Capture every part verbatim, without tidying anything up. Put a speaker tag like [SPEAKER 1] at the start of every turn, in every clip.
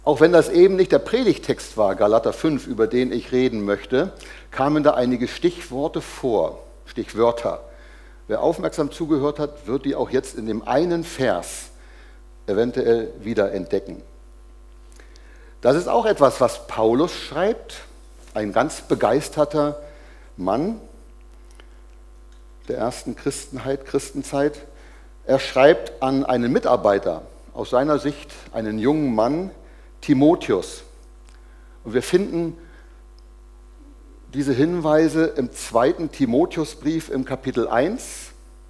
[SPEAKER 1] Auch wenn das eben nicht der Predigtext war, Galater fünf, über den ich reden möchte, kamen da einige Stichworte vor, Stichwörter. Wer aufmerksam zugehört hat, wird die auch jetzt in dem einen Vers eventuell wieder entdecken. Das ist auch etwas, was Paulus schreibt, ein ganz begeisterter Mann der ersten Christenheit, Christenzeit. Er schreibt an einen Mitarbeiter, aus seiner Sicht einen jungen Mann, Timotheus. Und wir finden diese Hinweise im zweiten Timotheusbrief im Kapitel eins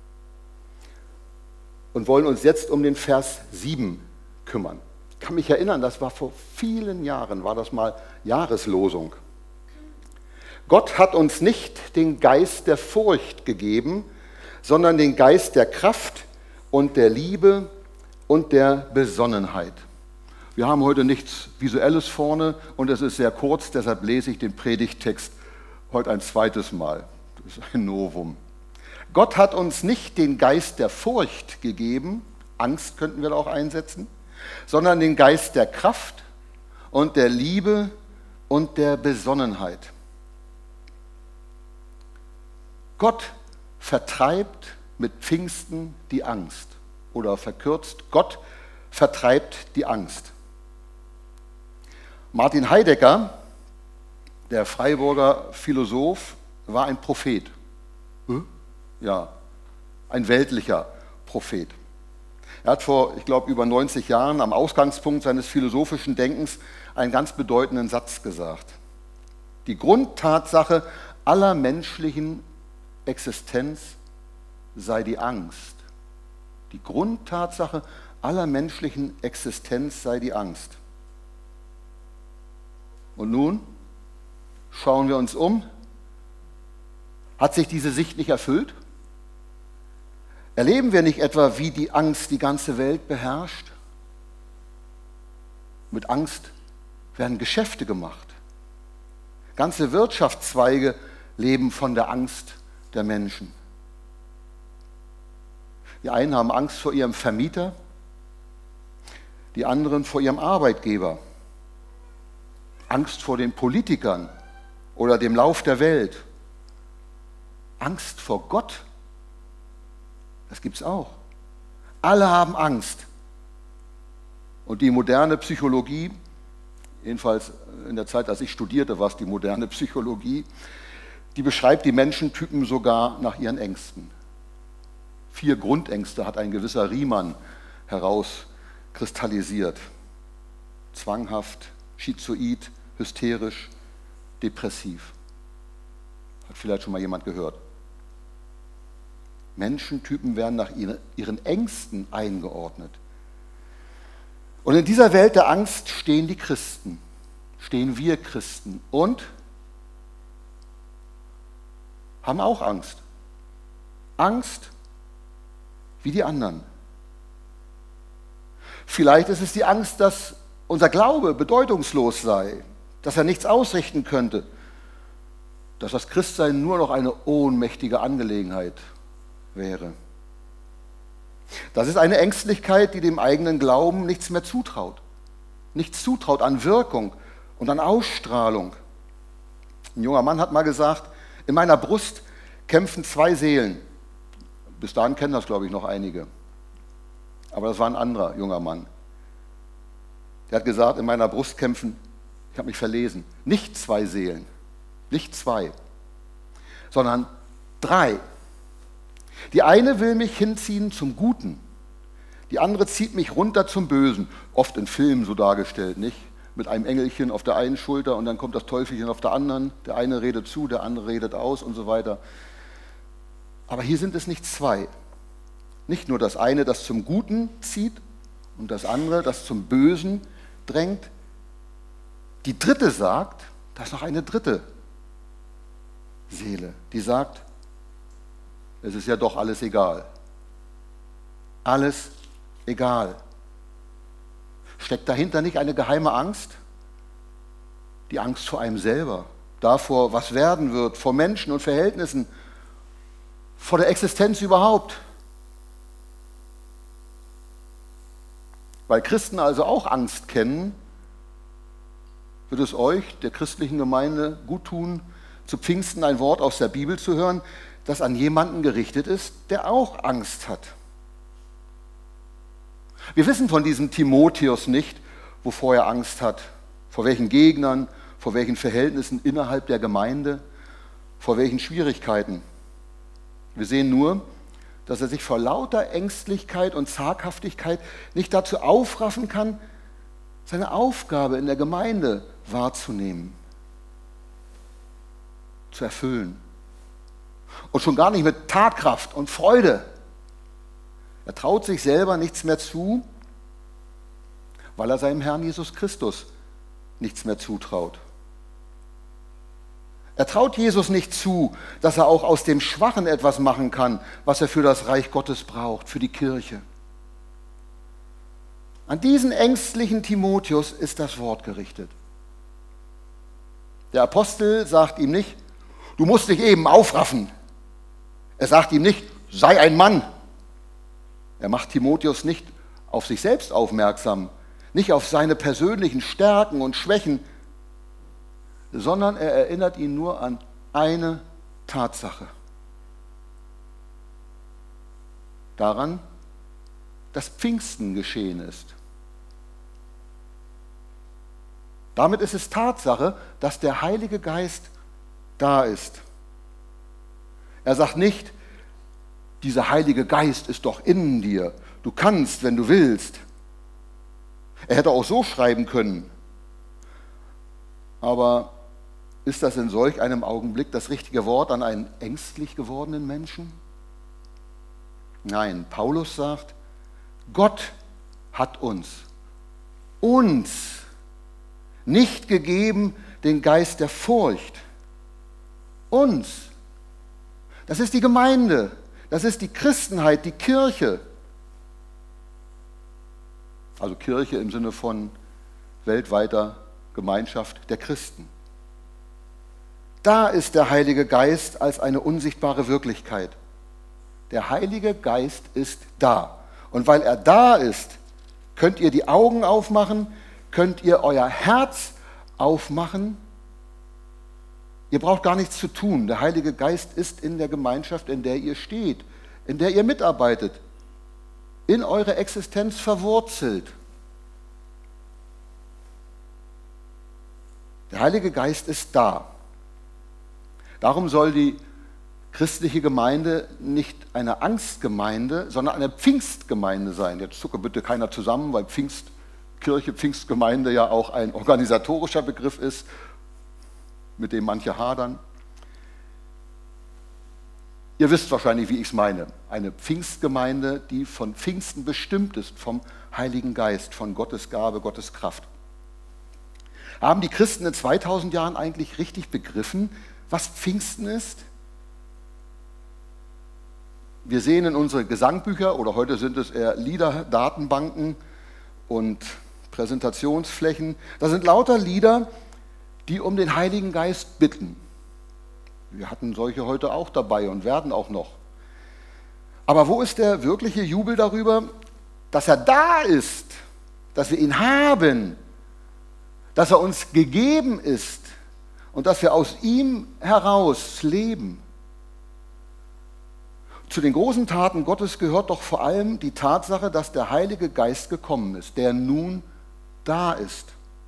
[SPEAKER 1] und wollen uns jetzt um den Vers sieben kümmern. Ich kann mich erinnern, das war vor vielen Jahren, war das mal Jahreslosung. Gott hat uns nicht den Geist der Furcht gegeben, sondern den Geist der Kraft und der Liebe und der Besonnenheit. Wir haben heute nichts Visuelles vorne und es ist sehr kurz, deshalb lese ich den Predigttext heute ein zweites Mal. Das ist ein Novum. Gott hat uns nicht den Geist der Furcht gegeben, Angst könnten wir da auch einsetzen, sondern den Geist der Kraft und der Liebe und der Besonnenheit. Gott vertreibt mit Pfingsten die Angst. Oder verkürzt, Gott vertreibt die Angst. Martin Heidegger, der Freiburger Philosoph, war ein Prophet. Ja, ein weltlicher Prophet. Er hat vor, ich glaube, über neunzig Jahren am Ausgangspunkt seines philosophischen Denkens einen ganz bedeutenden Satz gesagt. Die Grundtatsache aller menschlichen Existenz sei die Angst. Die Grundtatsache aller menschlichen Existenz sei die Angst. Und nun schauen wir uns um. Hat sich diese Sicht nicht erfüllt? Erleben wir nicht etwa, wie die Angst die ganze Welt beherrscht? Mit Angst werden Geschäfte gemacht. Ganze Wirtschaftszweige leben von der Angst der Menschen. Die einen haben Angst vor ihrem Vermieter, die anderen vor ihrem Arbeitgeber. Angst vor den Politikern oder dem Lauf der Welt. Angst vor Gott, das gibt es auch. Alle haben Angst. Und die moderne Psychologie, jedenfalls in der Zeit, als ich studierte, war es die moderne Psychologie, die beschreibt die Menschentypen sogar nach ihren Ängsten. Vier Grundängste hat ein gewisser Riemann herauskristallisiert. Zwanghaft, schizoid, hysterisch, depressiv. Hat vielleicht schon mal jemand gehört. Menschentypen werden nach ihren Ängsten eingeordnet. Und in dieser Welt der Angst stehen die Christen, stehen wir Christen und haben auch Angst. Angst wie die anderen. Vielleicht ist es die Angst, dass unser Glaube bedeutungslos sei, dass er nichts ausrichten könnte, dass das Christsein nur noch eine ohnmächtige Angelegenheit wäre. Das ist eine Ängstlichkeit, die dem eigenen Glauben nichts mehr zutraut. Nichts zutraut an Wirkung und an Ausstrahlung. Ein junger Mann hat mal gesagt, in meiner Brust kämpfen zwei Seelen. Bis dahin kennen das, glaube ich, noch einige. Aber das war ein anderer junger Mann. Der hat gesagt, in meiner Brust kämpfen, ich habe mich verlesen, nicht zwei Seelen, nicht zwei, sondern drei. Die eine will mich hinziehen zum Guten, die andere zieht mich runter zum Bösen, oft in Filmen so dargestellt, nicht? Mit einem Engelchen auf der einen Schulter und dann kommt das Teufelchen auf der anderen, der eine redet zu, der andere redet aus und so weiter. Aber hier sind es nicht zwei. Nicht nur das eine, das zum Guten zieht und das andere, das zum Bösen drängt. Die dritte sagt, da ist noch eine dritte Seele, die sagt, es ist ja doch alles egal. Alles egal. Steckt dahinter nicht eine geheime Angst? Die Angst vor einem selber, davor, was werden wird, vor Menschen und Verhältnissen, vor der Existenz überhaupt. Weil Christen also auch Angst kennen, Wird es euch, der christlichen Gemeinde, gut tun, zu Pfingsten ein Wort aus der Bibel zu hören, das an jemanden gerichtet ist, der auch Angst hat? Wir wissen von diesem Timotheus nicht, wovor er Angst hat, vor welchen Gegnern, vor welchen Verhältnissen innerhalb der Gemeinde, vor welchen Schwierigkeiten. Wir sehen nur, dass er sich vor lauter Ängstlichkeit und Zaghaftigkeit nicht dazu aufraffen kann, seine Aufgabe in der Gemeinde wahrzunehmen, zu erfüllen. Und schon gar nicht mit Tatkraft und Freude. Er traut sich selber nichts mehr zu, weil er seinem Herrn Jesus Christus nichts mehr zutraut. Er traut Jesus nicht zu, dass er auch aus dem Schwachen etwas machen kann, was er für das Reich Gottes braucht, für die Kirche. An diesen ängstlichen Timotheus ist das Wort gerichtet. Der Apostel sagt ihm nicht, du musst dich eben aufraffen. Er sagt ihm nicht, sei ein Mann. Er macht Timotheus nicht auf sich selbst aufmerksam, nicht auf seine persönlichen Stärken und Schwächen, sondern er erinnert ihn nur an eine Tatsache. Daran, dass Pfingsten geschehen ist. Damit ist es Tatsache, dass der Heilige Geist da ist. Er sagt nicht, dieser Heilige Geist ist doch in dir. Du kannst, wenn du willst. Er hätte auch so schreiben können. Aber ist das in solch einem Augenblick das richtige Wort an einen ängstlich gewordenen Menschen? Nein, Paulus sagt, Gott hat uns, uns nicht gegeben den Geist der Furcht. Uns. Das ist die Gemeinde. Das ist die Christenheit, die Kirche. Also Kirche im Sinne von weltweiter Gemeinschaft der Christen. Da ist der Heilige Geist als eine unsichtbare Wirklichkeit. Der Heilige Geist ist da. Und weil er da ist, könnt ihr die Augen aufmachen, könnt ihr euer Herz aufmachen. Ihr braucht gar nichts zu tun. Der Heilige Geist ist in der Gemeinschaft, in der ihr steht, in der ihr mitarbeitet, in eure Existenz verwurzelt. Der Heilige Geist ist da. Darum soll die christliche Gemeinde nicht eine Angstgemeinde, sondern eine Pfingstgemeinde sein. Jetzt zucke bitte keiner zusammen, weil Pfingstkirche, Pfingstgemeinde ja auch ein organisatorischer Begriff ist, mit dem manche hadern. Ihr wisst wahrscheinlich, wie ich es meine. Eine Pfingstgemeinde, die von Pfingsten bestimmt ist, vom Heiligen Geist, von Gottes Gabe, Gottes Kraft. Haben die Christen in zweitausend Jahren eigentlich richtig begriffen, was Pfingsten ist? Wir sehen in unsere Gesangbücher, oder heute sind es eher Liederdatenbanken und Präsentationsflächen, da sind lauter Lieder, die um den Heiligen Geist bitten. Wir hatten solche heute auch dabei und werden auch noch. Aber wo ist der wirkliche Jubel darüber, dass er da ist, dass wir ihn haben, dass er uns gegeben ist und dass wir aus ihm heraus leben? Zu den großen Taten Gottes gehört doch vor allem die Tatsache, dass der Heilige Geist gekommen ist, der nun da ist.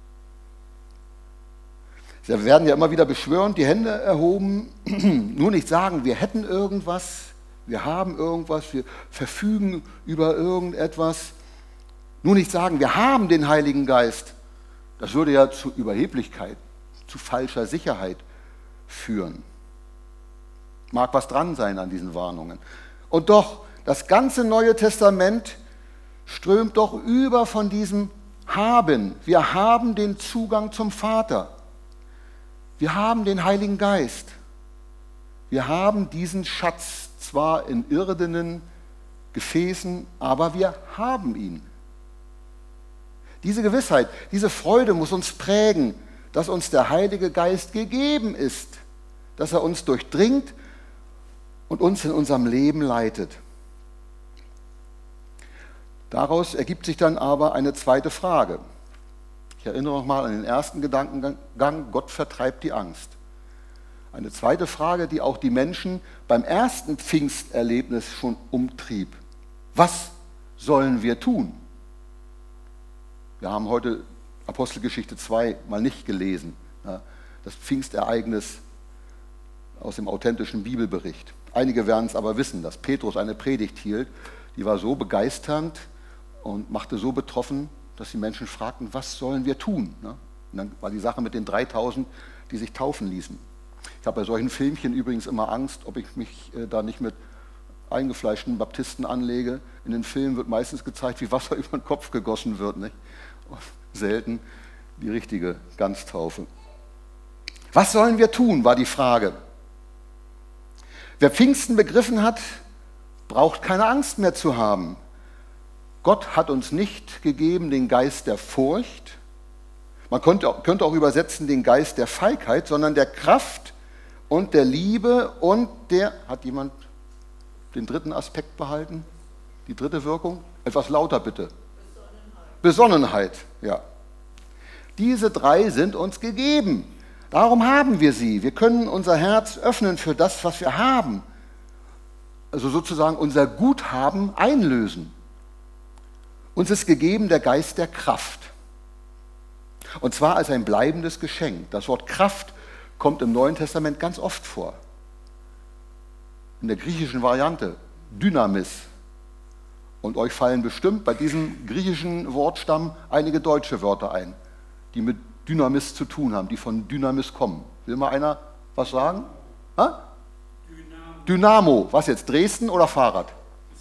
[SPEAKER 1] Sie werden ja immer wieder beschwörend die Hände erhoben, nur nicht sagen, wir hätten irgendwas, wir haben irgendwas, wir verfügen über irgendetwas. Nur nicht sagen, wir haben den Heiligen Geist. Das würde ja zu Überheblichkeit, zu falscher Sicherheit führen. Mag was dran sein an diesen Warnungen. Und doch, das ganze Neue Testament strömt doch über von diesem Haben. Wir haben den Zugang zum Vater. Wir haben den Heiligen Geist. Wir haben diesen Schatz zwar in irdenen Gefäßen, aber wir haben ihn. Diese Gewissheit, diese Freude muss uns prägen, dass uns der Heilige Geist gegeben ist, dass er uns durchdringt und uns in unserem Leben leitet. Daraus ergibt sich dann aber eine zweite Frage. Ich erinnere nochmal an den ersten Gedankengang, Gott vertreibt die Angst. Eine zweite Frage, die auch die Menschen beim ersten Pfingsterlebnis schon umtrieb. Was sollen wir tun? Wir haben heute Apostelgeschichte zwei mal nicht gelesen, ja, das Pfingstereignis aus dem authentischen Bibelbericht. Einige werden es aber wissen, dass Petrus eine Predigt hielt, die war so begeisternd und machte so betroffen, dass die Menschen fragten, was sollen wir tun? Und dann war die Sache mit den dreitausend, die sich taufen ließen. Ich habe bei solchen Filmchen übrigens immer Angst, ob ich mich da nicht mit eingefleischten Baptisten anlege. In den Filmen wird meistens gezeigt, wie Wasser über den Kopf gegossen wird, nicht? Und selten die richtige Ganztaufe. Was sollen wir tun, war die Frage. Wer Pfingsten begriffen hat, braucht keine Angst mehr zu haben. Gott hat uns nicht gegeben den Geist der Furcht, man könnte, könnte auch übersetzen den Geist der Feigheit, sondern der Kraft und der Liebe und der, hat jemand den dritten Aspekt behalten? Die dritte Wirkung? Etwas lauter bitte. Besonnenheit. Besonnenheit, ja. Diese drei sind uns gegeben. Darum haben wir sie. Wir können unser Herz öffnen für das, was wir haben. Also sozusagen unser Guthaben einlösen. Uns ist gegeben der Geist der Kraft. Und zwar als ein bleibendes Geschenk. Das Wort Kraft kommt im Neuen Testament ganz oft vor. In der griechischen Variante Dynamis. Und euch fallen bestimmt bei diesem griechischen Wortstamm einige deutsche Wörter ein, die mit Dynamis zu tun haben, die von Dynamis kommen. Will mal einer was sagen? Ha? Dynamo. Dynamo. Was jetzt, Dresden oder Fahrrad?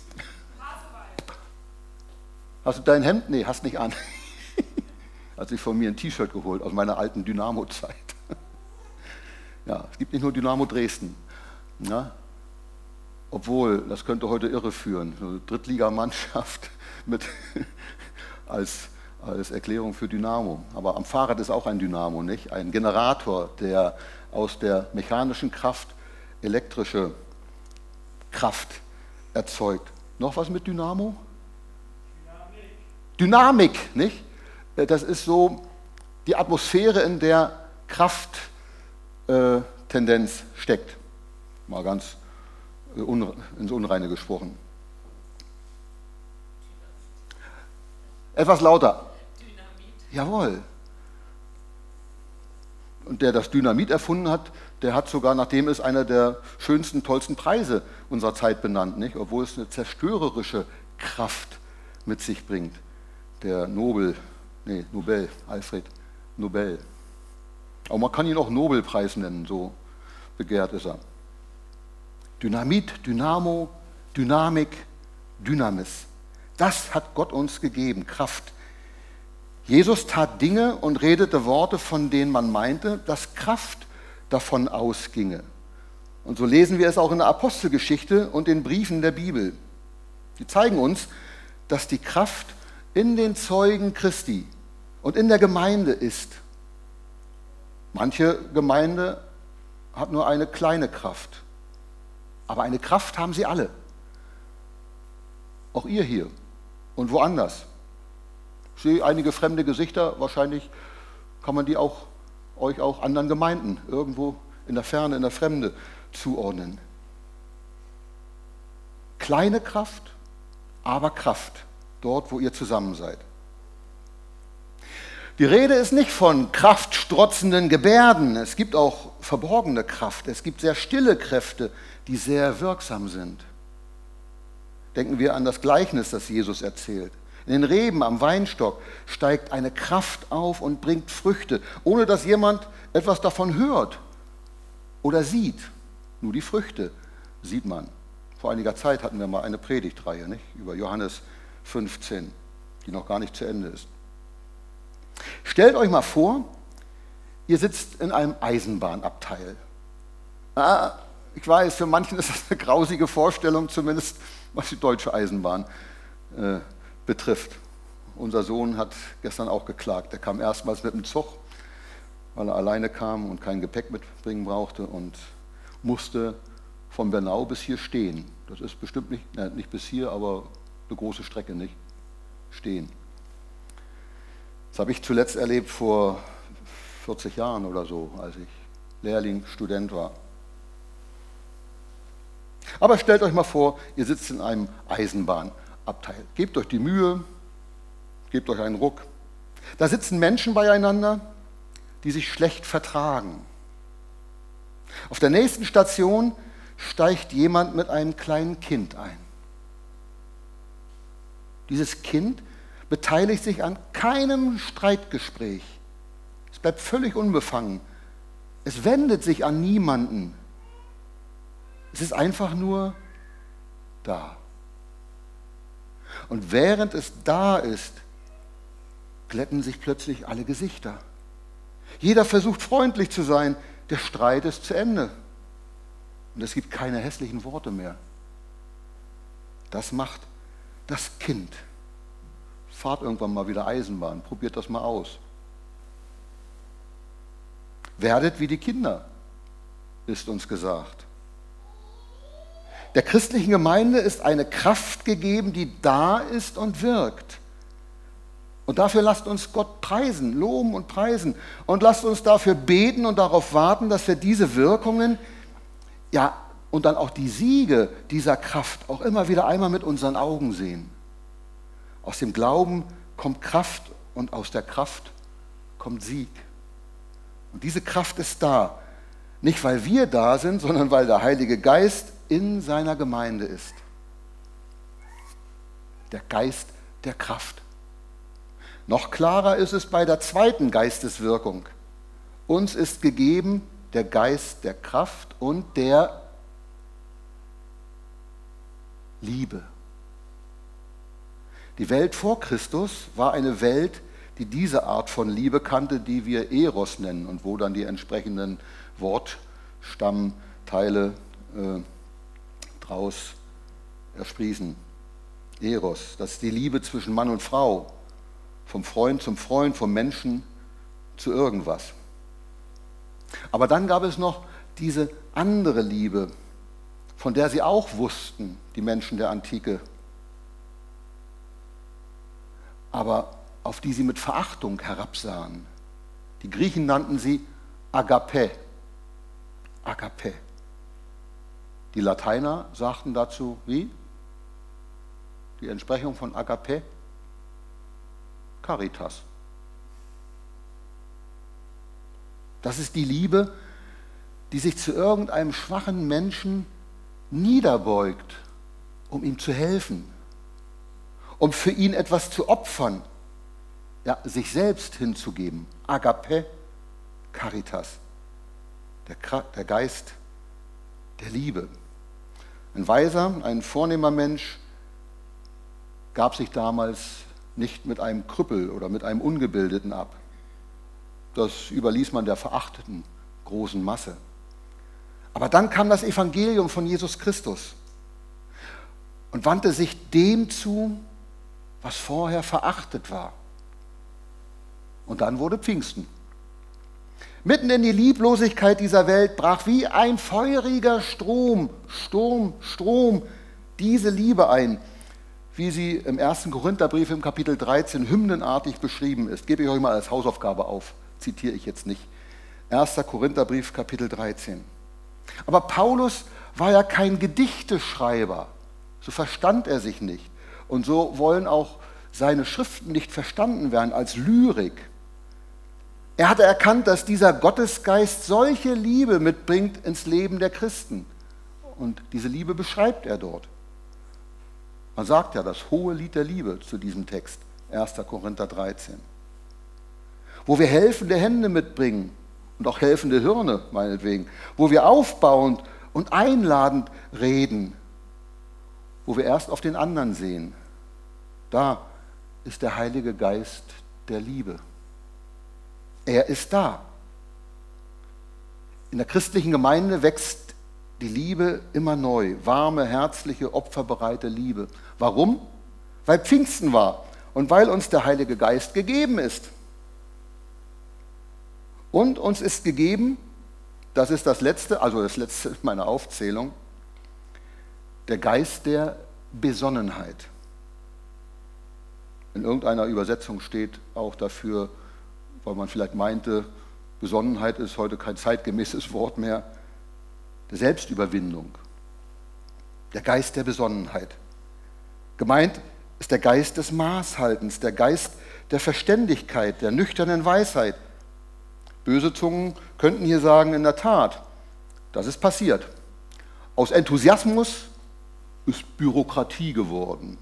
[SPEAKER 1] Hast du dein Hemd? Nee, hast nicht an. Hat sich von mir ein T-Shirt geholt aus meiner alten Dynamo-Zeit. Ja, es gibt nicht nur Dynamo Dresden. Ja? Obwohl, das könnte heute irreführen. Eine Drittligamannschaft mit als, als Erklärung für Dynamo. Aber am Fahrrad ist auch ein Dynamo, nicht? Ein Generator, der aus der mechanischen Kraft elektrische Kraft erzeugt. Noch was mit Dynamo? Dynamik, nicht? Das ist so die Atmosphäre, in der Krafttendenz äh, steckt. Mal ganz äh, un, ins Unreine gesprochen. Etwas lauter. Dynamit. Jawohl. Und der das Dynamit erfunden hat, der hat sogar, nachdem es einer der schönsten, tollsten Preise unserer Zeit benannt, nicht? Obwohl es eine zerstörerische Kraft mit sich bringt. Der Nobel, nee, Nobel, Alfred Nobel. Aber man kann ihn auch Nobelpreis nennen, so begehrt ist er. Dynamit, Dynamo, Dynamik, Dynamis. Das hat Gott uns gegeben, Kraft. Jesus tat Dinge und redete Worte, von denen man meinte, dass Kraft davon ausginge. Und so lesen wir es auch in der Apostelgeschichte und den Briefen der Bibel. Die zeigen uns, dass die Kraft in den Zeugen Christi und in der Gemeinde ist. Manche Gemeinde hat nur eine kleine Kraft, aber eine Kraft haben sie alle. Auch ihr hier und woanders. Ich sehe einige fremde Gesichter, wahrscheinlich kann man die auch, euch auch anderen Gemeinden irgendwo in der Ferne, in der Fremde zuordnen. Kleine Kraft, aber Kraft. Dort, wo ihr zusammen seid. Die Rede ist nicht von kraftstrotzenden Gebärden. Es gibt auch verborgene Kraft. Es gibt sehr stille Kräfte, die sehr wirksam sind. Denken wir an das Gleichnis, das Jesus erzählt. In den Reben am Weinstock steigt eine Kraft auf und bringt Früchte, ohne dass jemand etwas davon hört oder sieht. Nur die Früchte sieht man. Vor einiger Zeit hatten wir mal eine Predigtreihe, nicht? Über Johannes fünfzehn, die noch gar nicht zu Ende ist. Stellt euch mal vor, ihr sitzt in einem Eisenbahnabteil. Ah, ich weiß, für manchen ist das eine grausige Vorstellung, zumindest was die deutsche Eisenbahn äh, betrifft. Unser Sohn hat gestern auch geklagt. Er kam erstmals mit dem Zug, weil er alleine kam und kein Gepäck mitbringen brauchte und musste von Bernau bis hier stehen. Das ist bestimmt nicht, ne, nicht bis hier, aber eine große Strecke, nicht? Stehen. Das habe ich zuletzt erlebt vor vierzig Jahren oder so, als ich Lehrling, Student war. Aber stellt euch mal vor, ihr sitzt in einem Eisenbahnabteil. Gebt euch die Mühe, gebt euch einen Ruck. Da sitzen Menschen beieinander, die sich schlecht vertragen. Auf der nächsten Station steigt jemand mit einem kleinen Kind ein. Dieses Kind beteiligt sich an keinem Streitgespräch. Es bleibt völlig unbefangen. Es wendet sich an niemanden. Es ist einfach nur da. Und während es da ist, glätten sich plötzlich alle Gesichter. Jeder versucht freundlich zu sein. Der Streit ist zu Ende. Und es gibt keine hässlichen Worte mehr. Das macht das Kind. Fahrt irgendwann mal wieder Eisenbahn, probiert das mal aus. Werdet wie die Kinder, ist uns gesagt. Der christlichen Gemeinde ist eine Kraft gegeben, die da ist und wirkt. Und dafür lasst uns Gott preisen, loben und preisen. Und lasst uns dafür beten und darauf warten, dass wir diese Wirkungen, ja, und dann auch die Siege dieser Kraft auch immer wieder einmal mit unseren Augen sehen. Aus dem Glauben kommt Kraft und aus der Kraft kommt Sieg. Und diese Kraft ist da. Nicht, weil wir da sind, sondern weil der Heilige Geist in seiner Gemeinde ist. Der Geist der Kraft. Noch klarer ist es bei der zweiten Geisteswirkung. Uns ist gegeben der Geist der Kraft und der Liebe. Die Welt vor Christus war eine Welt, die diese Art von Liebe kannte, die wir Eros nennen und wo dann die entsprechenden Wortstammteile äh, draus ersprießen. Eros, das ist die Liebe zwischen Mann und Frau, vom Freund zum Freund, vom Menschen zu irgendwas. Aber dann gab es noch diese andere Liebe, von der sie auch wussten, die Menschen der Antike, aber auf die sie mit Verachtung herabsahen. Die Griechen nannten sie Agape. Agape. Die Lateiner sagten dazu, wie? Die Entsprechung von Agape? Caritas. Das ist die Liebe, die sich zu irgendeinem schwachen Menschen niederbeugt, um ihm zu helfen, um für ihn etwas zu opfern, ja, sich selbst hinzugeben. Agape, Caritas, der, der Geist der Liebe. Ein weiser, ein vornehmer Mensch gab sich damals nicht mit einem Krüppel oder mit einem Ungebildeten ab. Das überließ man der verachteten großen Masse. Aber dann kam das Evangelium von Jesus Christus und wandte sich dem zu, was vorher verachtet war. Und dann wurde Pfingsten. Mitten in die Lieblosigkeit dieser Welt brach wie ein feuriger Strom, Sturm, Strom diese Liebe ein, wie sie im ersten Korintherbrief im Kapitel dreizehn hymnenartig beschrieben ist. Gebe ich euch mal als Hausaufgabe auf, zitiere ich jetzt nicht. erster Korintherbrief, Kapitel dreizehn. Aber Paulus war ja kein Gedichteschreiber, so verstand er sich nicht. Und so wollen auch seine Schriften nicht verstanden werden als Lyrik. Er hatte erkannt, dass dieser Gottesgeist solche Liebe mitbringt ins Leben der Christen. Und diese Liebe beschreibt er dort. Man sagt ja das hohe Lied der Liebe zu diesem Text, erster Korinther dreizehn. Wo wir helfende Hände mitbringen und auch helfende Hirne meinetwegen, wo wir aufbauend und einladend reden, wo wir erst auf den anderen sehen. Da ist der Heilige Geist der Liebe. Er ist da. In der christlichen Gemeinde wächst die Liebe immer neu. Warme, herzliche, opferbereite Liebe. Warum? Weil Pfingsten war und weil uns der Heilige Geist gegeben ist. Und uns ist gegeben, das ist das Letzte, also das Letzte meiner Aufzählung, der Geist der Besonnenheit. In irgendeiner Übersetzung steht auch dafür, weil man vielleicht meinte, Besonnenheit ist heute kein zeitgemäßes Wort mehr, der Selbstüberwindung, der Geist der Besonnenheit. Gemeint ist der Geist des Maßhaltens, der Geist der Verständigkeit, der nüchternen Weisheit. Böse Zungen könnten hier sagen, in der Tat, das ist passiert. Aus Enthusiasmus ist Bürokratie geworden.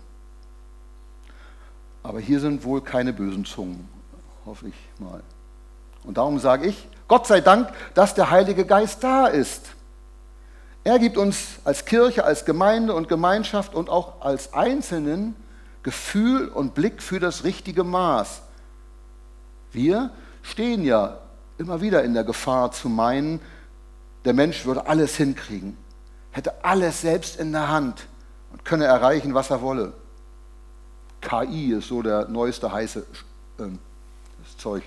[SPEAKER 1] Aber hier sind wohl keine bösen Zungen, hoffe ich mal. Und darum sage ich, Gott sei Dank, dass der Heilige Geist da ist. Er gibt uns als Kirche, als Gemeinde und Gemeinschaft und auch als Einzelnen Gefühl und Blick für das richtige Maß. Wir stehen ja immer wieder in der Gefahr zu meinen, der Mensch würde alles hinkriegen, hätte alles selbst in der Hand und könne erreichen, was er wolle. K I ist so der neueste heiße äh, das Zeug.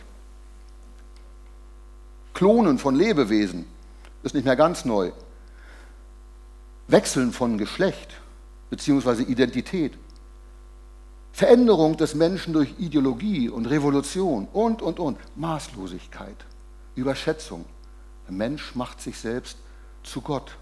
[SPEAKER 1] Klonen von Lebewesen ist nicht mehr ganz neu. Wechseln von Geschlecht bzw. Identität. Veränderung des Menschen durch Ideologie und Revolution und, und, und. Maßlosigkeit, Überschätzung. Der Mensch macht sich selbst zu Gott.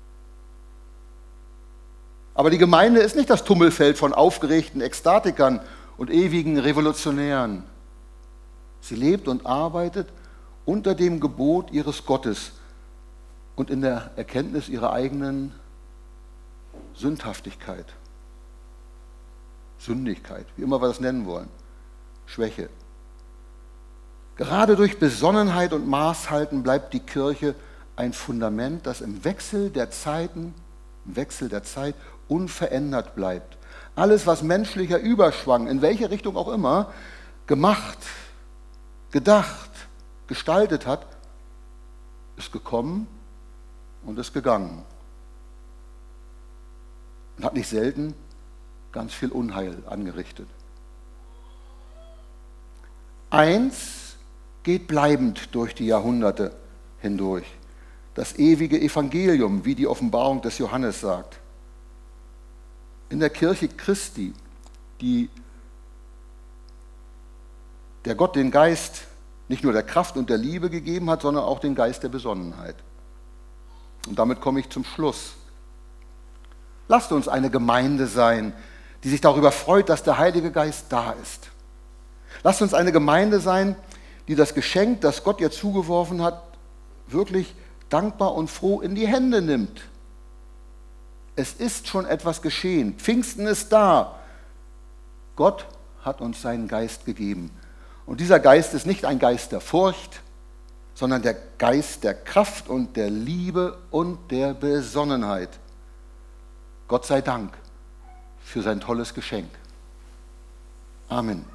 [SPEAKER 1] Aber die Gemeinde ist nicht das Tummelfeld von aufgeregten Ekstatikern und ewigen Revolutionären. Sie lebt und arbeitet unter dem Gebot ihres Gottes und in der Erkenntnis ihrer eigenen Sündhaftigkeit, Sündigkeit, wie immer wir das nennen wollen, Schwäche. Gerade durch Besonnenheit und Maßhalten bleibt die Kirche ein Fundament, das im Wechsel der Zeiten, im Wechsel der Zeit unverändert bleibt. Alles, was menschlicher Überschwang, in welche Richtung auch immer, gemacht, gedacht, gestaltet hat, ist gekommen und ist gegangen. Und hat nicht selten ganz viel Unheil angerichtet. Eins geht bleibend durch die Jahrhunderte hindurch. Das ewige Evangelium, wie die Offenbarung des Johannes sagt. In der Kirche Christi, die der Gott den Geist nicht nur der Kraft und der Liebe gegeben hat, sondern auch den Geist der Besonnenheit. Und damit komme ich zum Schluss. Lasst uns eine Gemeinde sein, die sich darüber freut, dass der Heilige Geist da ist. Lasst uns eine Gemeinde sein, die das Geschenk, das Gott ihr zugeworfen hat, wirklich dankbar und froh in die Hände nimmt. Es ist schon etwas geschehen. Pfingsten ist da. Gott hat uns seinen Geist gegeben. Und dieser Geist ist nicht ein Geist der Furcht, sondern der Geist der Kraft und der Liebe und der Besonnenheit. Gott sei Dank für sein tolles Geschenk. Amen.